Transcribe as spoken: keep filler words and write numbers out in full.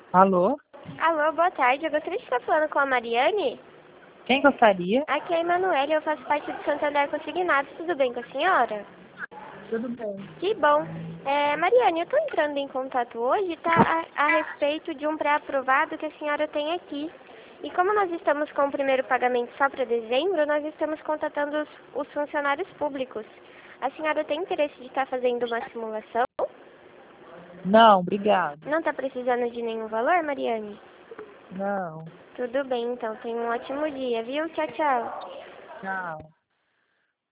Alô? Alô, boa tarde. Eu gostaria de estar falando com a Mariane. Quem gostaria? Aqui é a Emanuele, eu faço parte do Santander Consignados. Tudo bem com a senhora? Tudo bem. Que bom. É, Mariane, eu estou entrando em contato hoje tá, a, a respeito de um pré-aprovado que a senhora tem aqui. E como nós estamos com o primeiro pagamento só para dezembro, nós estamos contatando os, os funcionários públicos. A senhora tem interesse de estar fazendo uma simulação? Não, obrigado. Não está precisando de nenhum valor, Mariane? Não. Tudo bem, então. Tenha um ótimo dia, viu? Tchau, tchau. Tchau.